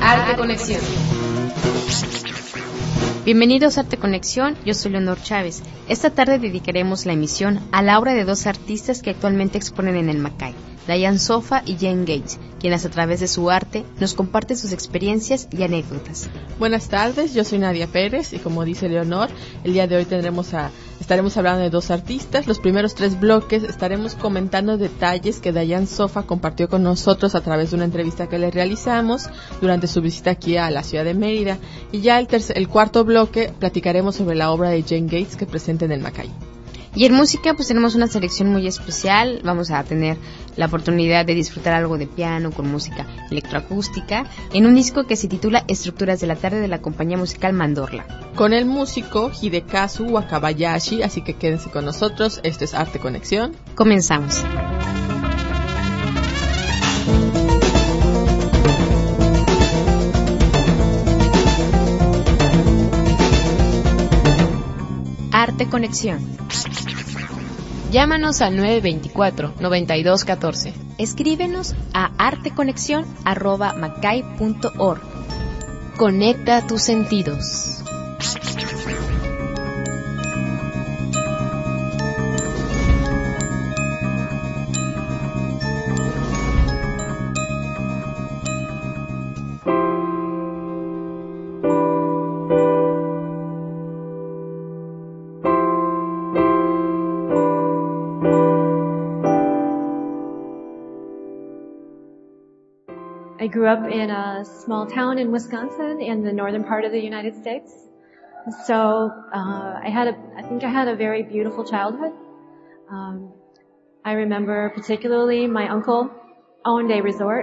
Arte Conexión. Bienvenidos a Arte Conexión, yo soy Leonor Chávez. Esta tarde dedicaremos la emisión a la obra de dos artistas que actualmente exponen en el Macay, Diane Sofa y Jane Gates, quienes a través de su arte nos comparten sus experiencias y anécdotas. Buenas tardes, yo soy Nadia Pérez y como dice Leonor, el día de hoy estaremos hablando de dos artistas. Los primeros 3 bloques estaremos comentando detalles que Diane Sofa compartió con nosotros a través de una entrevista que le realizamos durante su visita aquí a la ciudad de Mérida. Y ya el cuarto bloque platicaremos sobre la obra de Jane Gates que presenta en el Macay. Y en música pues tenemos una selección muy especial. Vamos a tener la oportunidad de disfrutar algo de piano con música electroacústica en un disco que se titula Estructuras de la Tarde de la compañía musical Mandorla, con el músico Hidekazu Wakabayashi, así que quédense con nosotros. Esto es Arte Conexión. Comenzamos. Arte Conexión. Llámanos al 924-9214. Escríbenos a arteconexion@macay.org. Conecta tus sentidos. I grew up in a small town in Wisconsin in the northern part of the United States. So I think I had a very beautiful childhood. I remember particularly my uncle owned a resort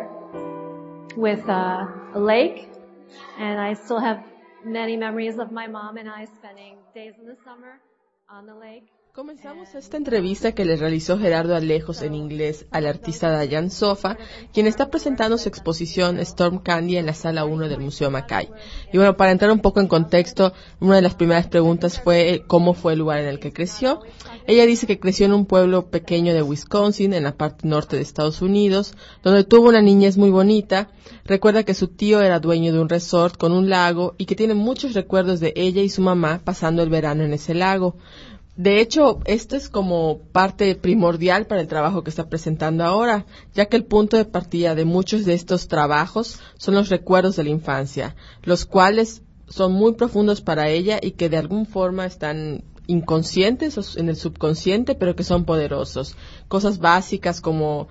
with a lake, and I still have many memories of my mom and I spending days in the summer on the lake. Comenzamos esta entrevista que le realizó Gerardo Alejos en inglés al artista Diane Sofa, quien está presentando su exposición Storm Candy en la Sala 1 del Museo Macay. Y bueno, para entrar un poco en contexto, una de las primeras preguntas fue cómo fue el lugar en el que creció. Ella dice que creció en un pueblo pequeño de Wisconsin, en la parte norte de Estados Unidos, donde tuvo una niñez muy bonita. Recuerda que su tío era dueño de un resort con un lago y que tiene muchos recuerdos de ella y su mamá pasando el verano en ese lago. De hecho, esto es como parte primordial para el trabajo que está presentando ahora, ya que el punto de partida de muchos de estos trabajos son los recuerdos de la infancia, los cuales son muy profundos para ella y que de alguna forma están inconscientes o en el subconsciente, pero que son poderosos. Cosas básicas como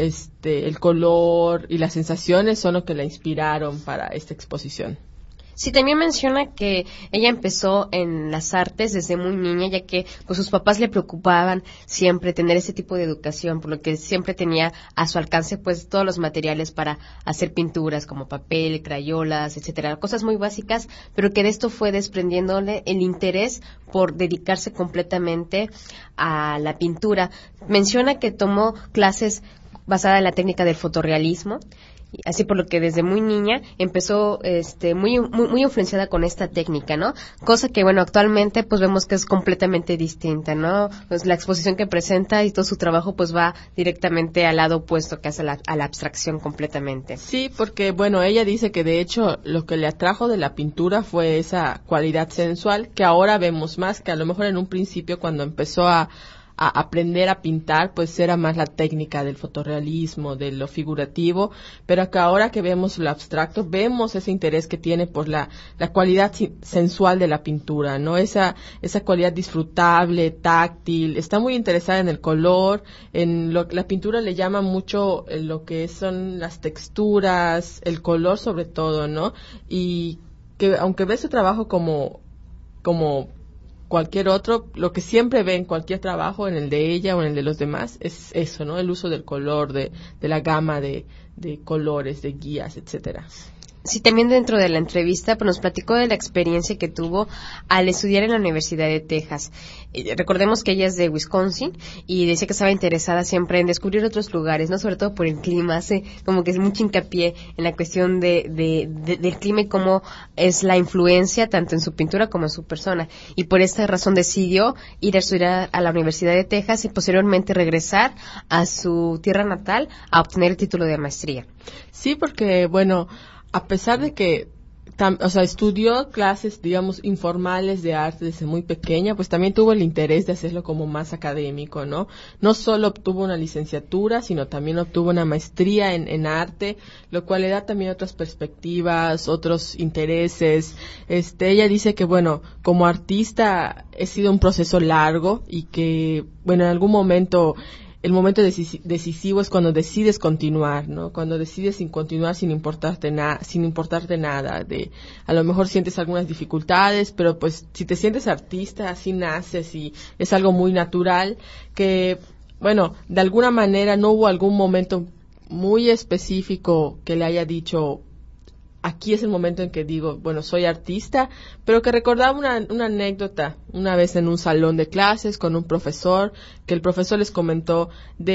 el color y las sensaciones son lo que la inspiraron para esta exposición. Sí, también menciona que ella empezó en las artes desde muy niña, ya que pues sus papás le preocupaban siempre tener ese tipo de educación, por lo que siempre tenía a su alcance pues todos los materiales para hacer pinturas como papel, crayolas, etcétera, cosas muy básicas, pero que de esto fue desprendiéndole el interés por dedicarse completamente a la pintura. Menciona que tomó clases basadas en la técnica del fotorrealismo, así por lo que desde muy niña empezó muy influenciada con esta técnica, ¿no? Cosa que bueno, actualmente pues vemos que es completamente distinta, ¿no? Pues la exposición que presenta y todo su trabajo pues va directamente al lado opuesto, que hace a la abstracción completamente. Sí, porque bueno, ella dice que de hecho lo que le atrajo de la pintura fue esa cualidad sensual que ahora vemos más, que a lo mejor en un principio cuando empezó a aprender a pintar, pues era más la técnica del fotorrealismo, de lo figurativo, pero que ahora que vemos lo abstracto, vemos ese interés que tiene por la cualidad sensual de la pintura, ¿no? Esa cualidad disfrutable, táctil, está muy interesada en el color, la pintura le llama mucho lo que son las texturas, el color sobre todo, ¿no? Y que aunque ve su trabajo como cualquier otro, lo que siempre ve en cualquier trabajo, en el de ella o en el de los demás, es eso, ¿no? El uso del color, de la gama de colores, de guías, etcétera. Sí, también dentro de la entrevista pues, nos platicó de la experiencia que tuvo al estudiar en la Universidad de Texas. Recordemos que ella es de Wisconsin y decía que estaba interesada siempre en descubrir otros lugares, no sobre todo por el clima. Hace como que es mucho hincapié en la cuestión del clima y cómo es la influencia tanto en su pintura como en su persona. Y por esta razón decidió ir a estudiar a la Universidad de Texas y posteriormente regresar a su tierra natal a obtener el título de maestría. Sí, porque bueno, a pesar de que o sea, estudió clases, digamos, informales de arte desde muy pequeña, pues también tuvo el interés de hacerlo como más académico, ¿no? No solo obtuvo una licenciatura, sino también obtuvo una maestría en arte, lo cual le da también otras perspectivas, otros intereses. Ella dice que, bueno, como artista ha sido un proceso largo y que, bueno, en algún momento el momento decisivo es cuando decides continuar, ¿no? Cuando decides sin continuar sin importarte nada. A lo mejor sientes algunas dificultades, pero pues si te sientes artista, así naces y es algo muy natural que, bueno, de alguna manera no hubo algún momento muy específico que le haya dicho, aquí es el momento en que digo, bueno, soy artista, pero que recordaba una anécdota una vez en un salón de clases con un profesor, que el profesor les comentó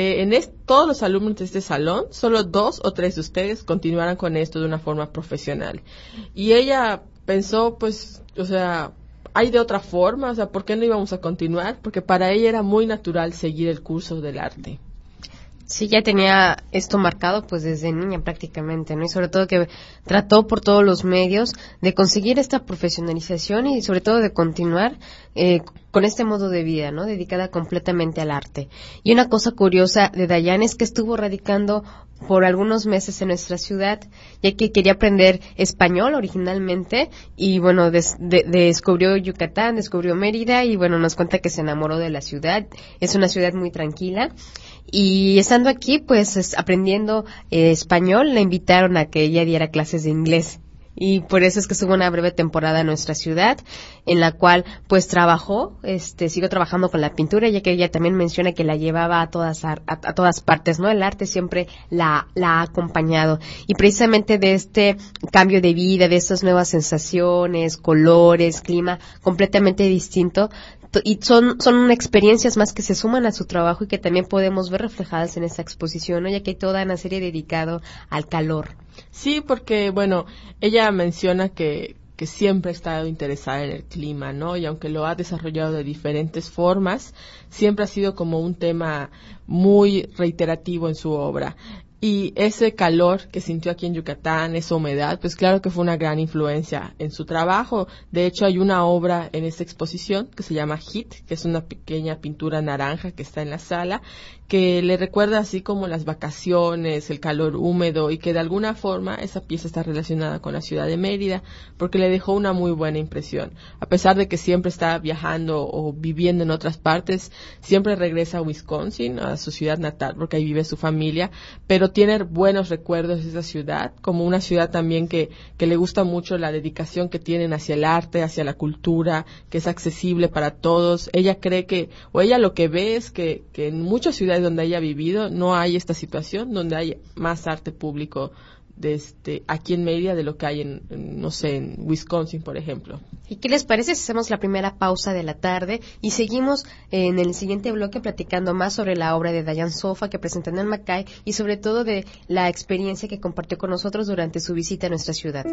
todos los alumnos de este salón, solo 2 o 3 de ustedes continuaran con esto de una forma profesional. Y ella pensó, pues, o sea, hay de otra forma, o sea, ¿por qué no íbamos a continuar? Porque para ella era muy natural seguir el curso del arte. Sí, ya tenía esto marcado pues desde niña prácticamente, ¿no? Y sobre todo que trató por todos los medios de conseguir esta profesionalización y sobre todo de continuar con este modo de vida, ¿no? Dedicada completamente al arte. Y una cosa curiosa de Dayan es que estuvo radicando por algunos meses en nuestra ciudad, ya que quería aprender español originalmente y bueno, descubrió Yucatán, descubrió Mérida y bueno, nos cuenta que se enamoró de la ciudad. Es una ciudad muy tranquila. Y estando aquí, pues aprendiendo español, le invitaron a que ella diera clases de inglés. Y por eso es que estuvo una breve temporada en nuestra ciudad, en la cual pues trabajó, siguió trabajando con la pintura, ya que ella también menciona que la llevaba a todas partes, ¿no? El arte siempre la ha acompañado. Y precisamente de este cambio de vida, de estas nuevas sensaciones, colores, clima completamente distinto, y son experiencias más que se suman a su trabajo y que también podemos ver reflejadas en esta exposición, ¿no? Ya que hay toda una serie dedicado al calor. Sí, porque, bueno, ella menciona que siempre ha estado interesada en el clima, ¿no? Y aunque lo ha desarrollado de diferentes formas, siempre ha sido como un tema muy reiterativo en su obra. Y ese calor que sintió aquí en Yucatán, esa humedad, pues claro que fue una gran influencia en su trabajo. De hecho, hay una obra en esta exposición que se llama Hit, que es una pequeña pintura naranja que está en la sala, que le recuerda así como las vacaciones, el calor húmedo y que de alguna forma esa pieza está relacionada con la ciudad de Mérida porque le dejó una muy buena impresión. A pesar de que siempre está viajando o viviendo en otras partes, siempre regresa a Wisconsin, a su ciudad natal, porque ahí vive su familia, pero tiene buenos recuerdos de esa ciudad, como una ciudad también que le gusta mucho la dedicación que tienen hacia el arte, hacia la cultura, que es accesible para todos. Ella cree ella lo que ve es que en muchas ciudades donde haya vivido no hay esta situación, donde hay más arte público aquí en Mérida de lo que hay no sé, en Wisconsin, por ejemplo. ¿Y qué les parece si hacemos la primera pausa de la tarde y seguimos en el siguiente bloque platicando más sobre la obra de Dayan Sofa que presentó en el Macay y sobre todo de la experiencia que compartió con nosotros durante su visita a nuestra ciudad?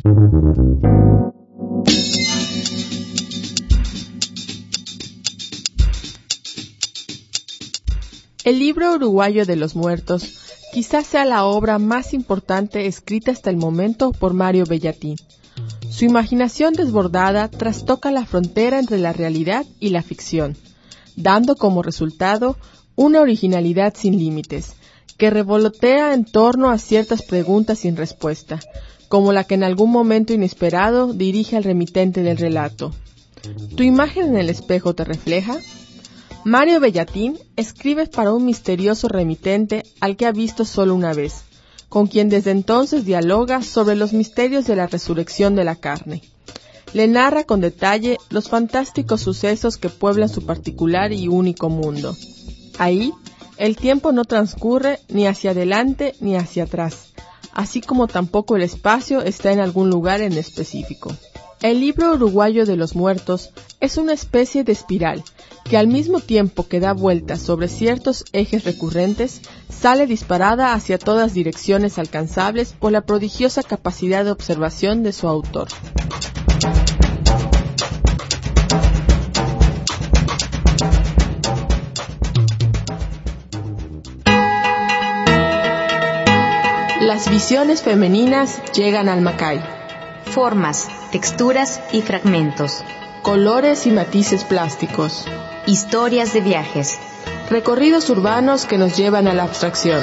El libro uruguayo de los muertos quizás sea la obra más importante escrita hasta el momento por Mario Bellatín. Su imaginación desbordada trastoca la frontera entre la realidad y la ficción, dando como resultado una originalidad sin límites, que revolotea en torno a ciertas preguntas sin respuesta, como la que en algún momento inesperado dirige al remitente del relato. ¿Tu imagen en el espejo te refleja? Mario Bellatín escribe para un misterioso remitente al que ha visto solo una vez, con quien desde entonces dialoga sobre los misterios de la resurrección de la carne. Le narra con detalle los fantásticos sucesos que pueblan su particular y único mundo. Ahí, el tiempo no transcurre ni hacia adelante ni hacia atrás, así como tampoco el espacio está en algún lugar en específico. El libro uruguayo de los muertos es una especie de espiral que al mismo tiempo que da vueltas sobre ciertos ejes recurrentes, sale disparada hacia todas direcciones alcanzables por la prodigiosa capacidad de observación de su autor. Las visiones femeninas llegan al Macay. Formas, texturas y fragmentos. Colores y matices plásticos. Historias de viajes. Recorridos urbanos que nos llevan a la abstracción.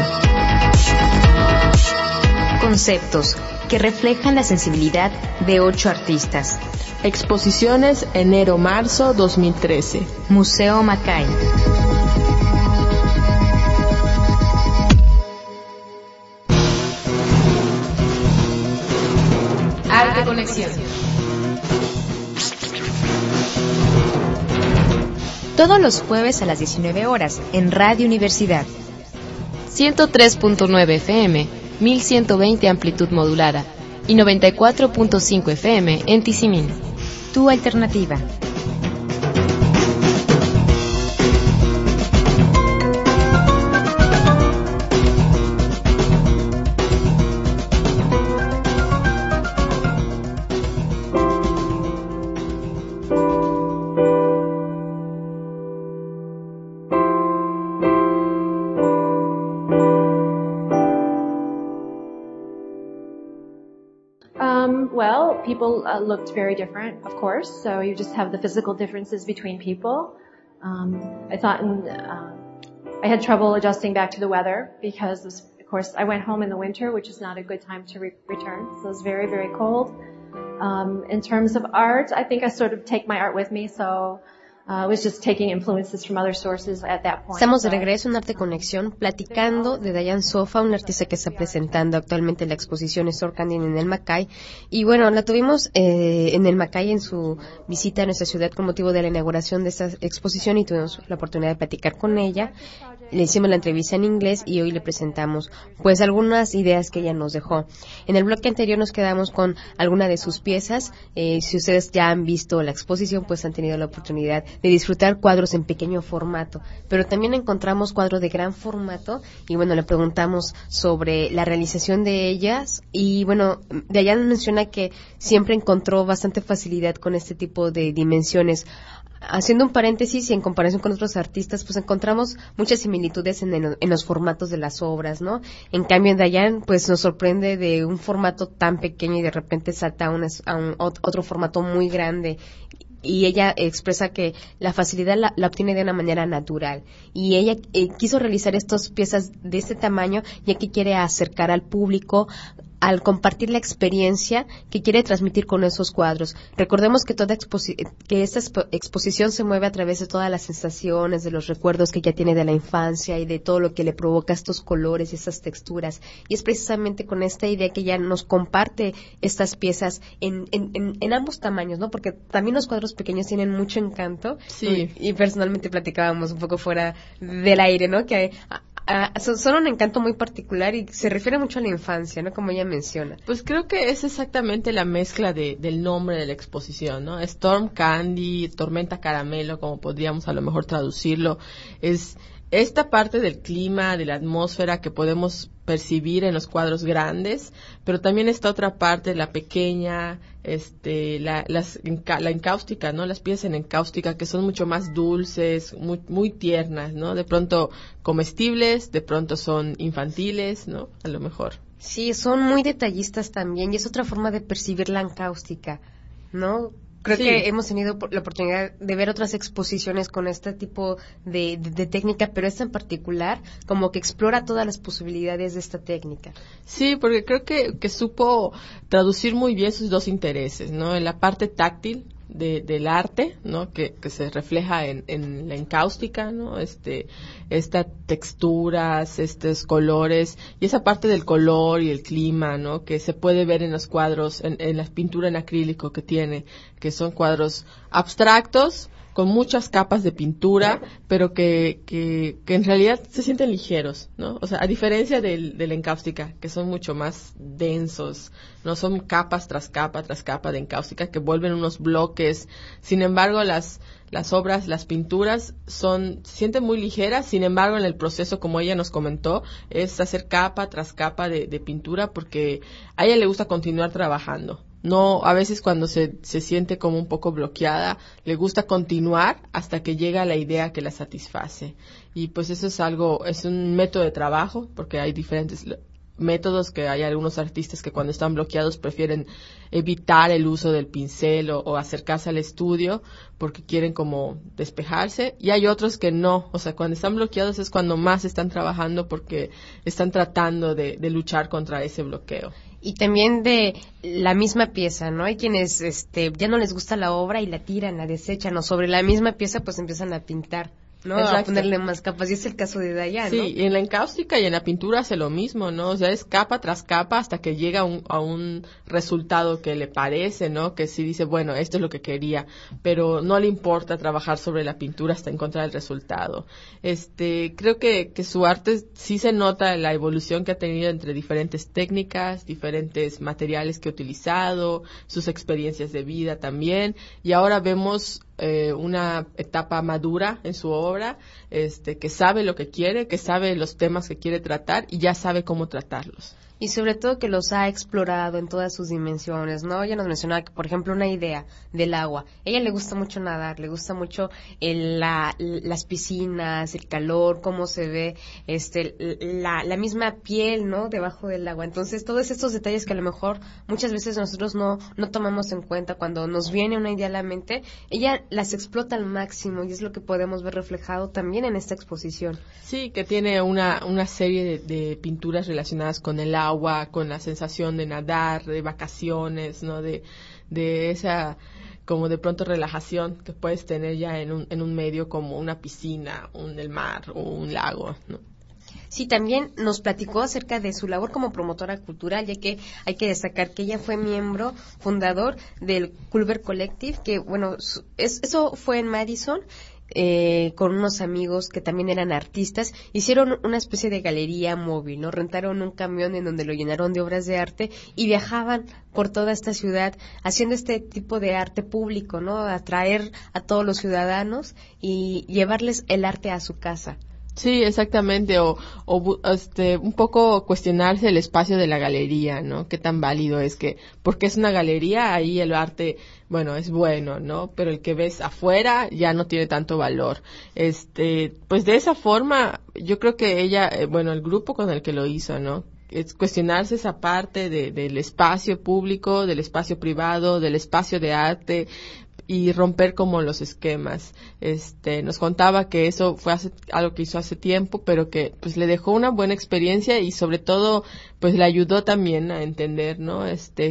Conceptos que reflejan la sensibilidad de 8 artistas. Exposiciones enero-marzo 2013. Museo Macay. Arte Conexión. Todos los jueves a las 19 horas en Radio Universidad. 103.9 FM, 1120 amplitud modulada y 94.5 FM en Tizimín. Tu alternativa. Well, people looked very different, of course, so you just have the physical differences between people. I thought I had trouble adjusting back to the weather because, of course, I went home in the winter, which is not a good time to return, so it was very, very cold. In terms of art, I think I sort of take my art with me, so was just taking influences from other sources at that point. Estamos de regreso en Arte Conexión platicando de Diane Sofa, una artista que está presentando actualmente la exposición Storm Candy en el Macay. Y bueno, la tuvimos en el Macay en su visita a nuestra ciudad con motivo de la inauguración de esta exposición y tuvimos la oportunidad de platicar con ella. Le hicimos la entrevista en inglés y hoy le presentamos pues algunas ideas que ella nos dejó. En el bloque anterior nos quedamos con alguna de sus piezas. Si ustedes ya han visto la exposición, pues han tenido la oportunidad de disfrutar cuadros en pequeño formato, pero también encontramos cuadros de gran formato y bueno, le preguntamos sobre la realización de ellas y bueno, Dayan menciona que siempre encontró bastante facilidad con este tipo de dimensiones. Haciendo un paréntesis y en comparación con otros artistas, pues encontramos muchas similitudes en los formatos de las obras, ¿no? En cambio, Dayan, pues nos sorprende de un formato tan pequeño y de repente salta a otro formato muy grande. Y ella expresa que la facilidad la obtiene de una manera natural. Y ella quiso realizar estas piezas de este tamaño ya que quiere acercar al público al compartir la experiencia que quiere transmitir con esos cuadros. Recordemos que esta exposición se mueve a través de todas las sensaciones, de los recuerdos que ella tiene de la infancia y de todo lo que le provoca estos colores y estas texturas. Y es precisamente con esta idea que ella nos comparte estas piezas en ambos tamaños, ¿no? Porque también los cuadros pequeños tienen mucho encanto. Sí. Y personalmente platicábamos un poco fuera del aire, ¿no? Que son un encanto muy particular y se refiere mucho a la infancia, ¿no? Como ella menciona. Pues creo que es exactamente la mezcla del nombre de la exposición, ¿no? Storm Candy, Tormenta Caramelo, como podríamos a lo mejor traducirlo, es esta parte del clima, de la atmósfera que podemos percibir en los cuadros grandes, pero también esta otra parte, la pequeña, la encáustica, ¿no? Las piezas en encáustica que son mucho más dulces, muy tiernas, ¿no? De pronto comestibles, de pronto son infantiles, ¿no? A lo mejor. Sí, son muy detallistas también y es otra forma de percibir la encáustica, ¿no? Creo que hemos tenido la oportunidad de ver otras exposiciones con este tipo de técnica, pero esta en particular como que explora todas las posibilidades de esta técnica. Sí, porque creo que supo traducir muy bien sus dos intereses, ¿no? En la parte táctil del arte, ¿no? Que se refleja en la encáustica, ¿no? Estas texturas, estos colores y esa parte del color y el clima, ¿no? Que se puede ver en los cuadros, en la pintura en acrílico que tiene, que son cuadros abstractos con muchas capas de pintura, pero que en realidad se sienten ligeros, ¿no? O sea, a diferencia de la encáustica, que son mucho más densos, no son capas tras capa de encáustica que vuelven unos bloques. Sin embargo, las obras, las pinturas se sienten muy ligeras. Sin embargo, en el proceso, como ella nos comentó, es hacer capa tras capa de pintura porque a ella le gusta continuar trabajando. No, a veces cuando se siente como un poco bloqueada, le gusta continuar hasta que llega a la idea que la satisface. Y pues eso es un método de trabajo, porque hay diferentes métodos, que hay algunos artistas que cuando están bloqueados prefieren evitar el uso del pincel o acercarse al estudio porque quieren como despejarse, y hay otros que no, o sea, cuando están bloqueados es cuando más están trabajando porque están tratando de luchar contra ese bloqueo. Y también de la misma pieza, ¿no? Hay quienes ya no les gusta la obra y la tiran, la desechan, o sobre la misma pieza pues empiezan a pintar, ¿no? Exacto. A ponerle más capas, y es el caso de Dayan, ¿no? Sí, y en la encáustica y en la pintura hace lo mismo, ¿no? O sea, es capa tras capa hasta que llega a un resultado que le parece, ¿no? Que sí dice, bueno, esto es lo que quería, pero no le importa trabajar sobre la pintura hasta encontrar el resultado. Creo que su arte sí se nota la evolución que ha tenido entre diferentes técnicas, diferentes materiales que ha utilizado, sus experiencias de vida también, y ahora vemos una etapa madura en su obra, que sabe lo que quiere, que sabe los temas que quiere tratar y ya sabe cómo tratarlos. Y sobre todo que los ha explorado en todas sus dimensiones, ¿no? Ella nos mencionaba que, por ejemplo, una idea del agua. A ella le gusta mucho nadar, le gusta mucho las piscinas, el calor, cómo se ve la misma piel, ¿no? Debajo del agua. Entonces, todos estos detalles que a lo mejor muchas veces nosotros no tomamos en cuenta cuando nos viene una idea a la mente, ella las explota al máximo y es lo que podemos ver reflejado también en esta exposición. Sí, que tiene una serie de pinturas relacionadas con el agua, con la sensación de nadar, de vacaciones, ¿no? De esa como de pronto relajación que puedes tener ya en un medio como una piscina, el mar o un lago, ¿no? Sí, también nos platicó acerca de su labor como promotora cultural, ya que hay que destacar que ella fue miembro fundador del Culver Collective, que bueno, eso fue en Madison. Con unos amigos que también eran artistas, hicieron una especie de galería móvil, ¿no? Rentaron un camión en donde lo llenaron de obras de arte y viajaban por toda esta ciudad haciendo este tipo de arte público, ¿no? Atraer a todos los ciudadanos y llevarles el arte a su casa. Sí, exactamente, o un poco cuestionarse el espacio de la galería, ¿no? Qué tan válido es porque es una galería, ahí el arte, bueno, es bueno, ¿no? Pero el que ves afuera ya no tiene tanto valor. Pues de esa forma, yo creo que ella, el grupo con el que lo hizo, ¿no? Es cuestionarse esa parte del espacio público, del espacio privado, del espacio de arte, y romper como los esquemas. Nos contaba que eso fue algo que hizo hace tiempo, pero que pues le dejó una buena experiencia y sobre todo pues le ayudó también a entender, ¿no?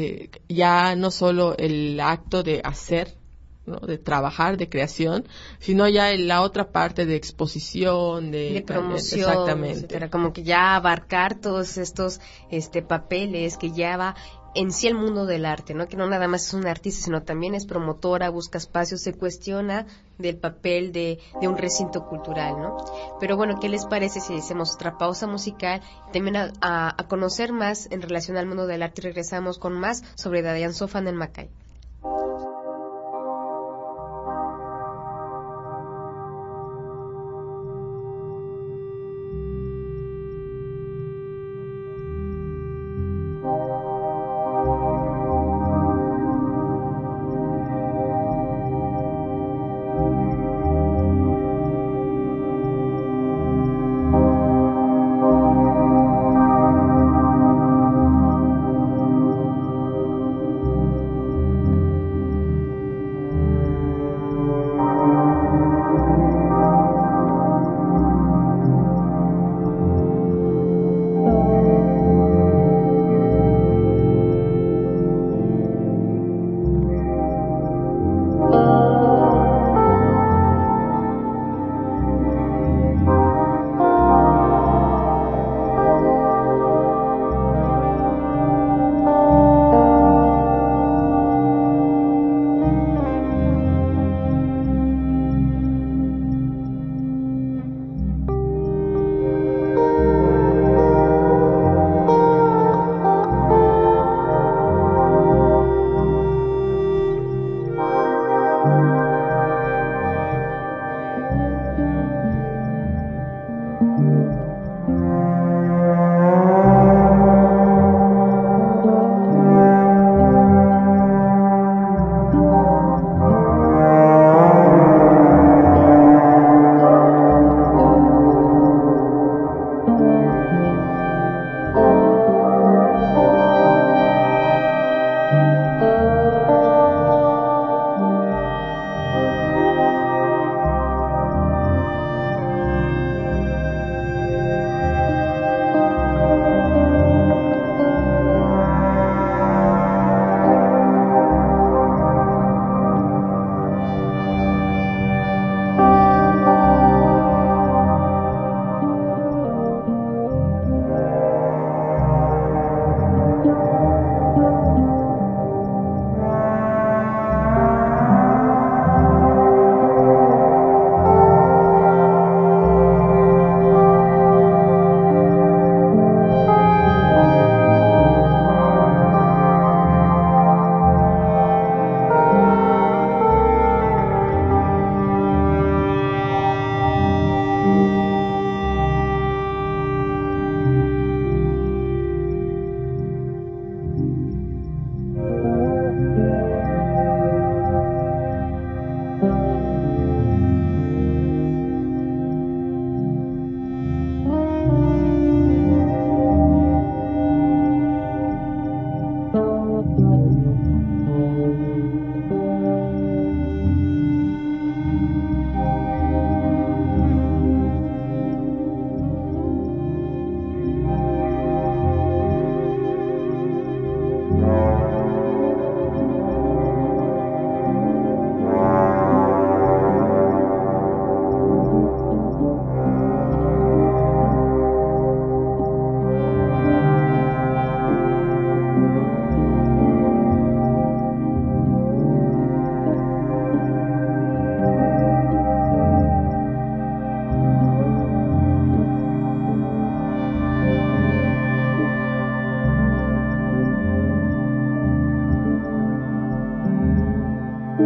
Ya no solo el acto de hacer, ¿no? De trabajar, de creación, sino ya la otra parte de exposición, de promoción, exactamente, etcétera, como que ya abarcar todos estos papeles que ya va en sí el mundo del arte, ¿no? Que no nada más es una artista, sino también es promotora, busca espacios, se cuestiona del papel de un recinto cultural, ¿no? Pero bueno, ¿qué les parece si hacemos otra pausa musical y también a conocer más en relación al mundo del arte y regresamos con más sobre Dayan Sofa en el Macay?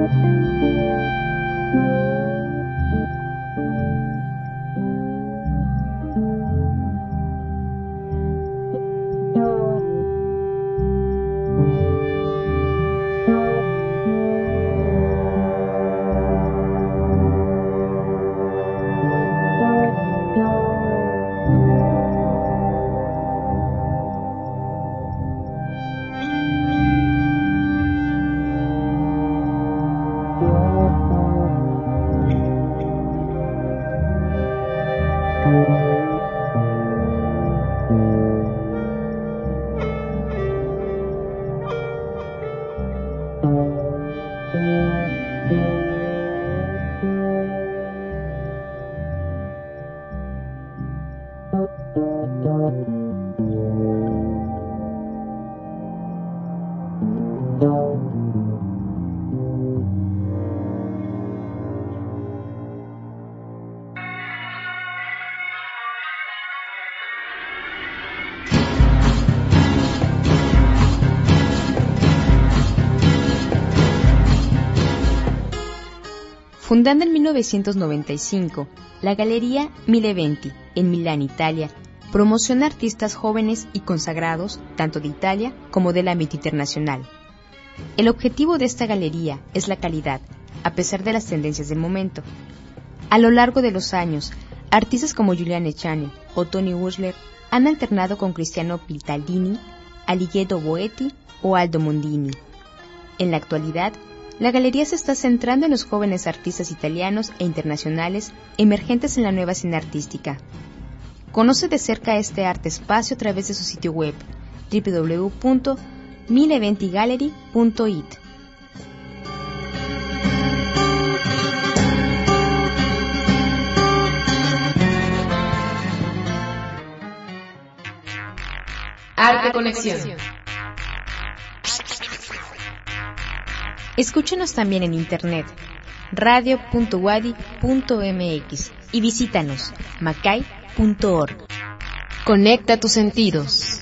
Fundada en 1995, la Galería 1020, en Milán, Italia, promociona artistas jóvenes y consagrados, tanto de Italia como del ámbito internacional. El objetivo de esta galería es la calidad, a pesar de las tendencias del momento. A lo largo de los años, artistas como Julian Echane o Tony Wurzler han alternado con Cristiano Pitalini, Alighiero Boetti o Aldo Mondini. En la actualidad, la galería se está centrando en los jóvenes artistas italianos e internacionales emergentes en la nueva escena artística. Conoce de cerca este arte espacio a través de su sitio web www.1020gallery.it. Arte Conexión. Escúchenos también en internet, radio.wadi.mx y visítanos, macay.org. Conecta tus sentidos.